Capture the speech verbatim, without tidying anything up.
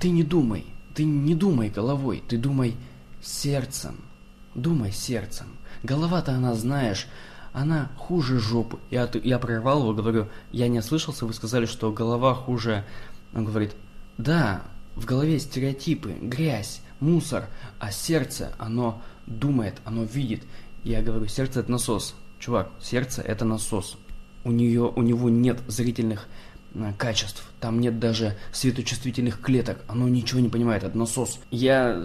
ты не думай, ты не думай головой, ты думай сердцем. Думай сердцем. Голова-то она, знаешь, она хуже жопы. Я, я прервал его, говорю, я не ослышался, вы сказали, что голова хуже. Он говорит, да, в голове стереотипы, грязь, мусор, а сердце, оно думает, оно видит. Я говорю, сердце это насос. Чувак, сердце это насос. У нее, у него нет зрительных э, качеств, там нет даже светочувствительных клеток, оно ничего не понимает, это насос. Я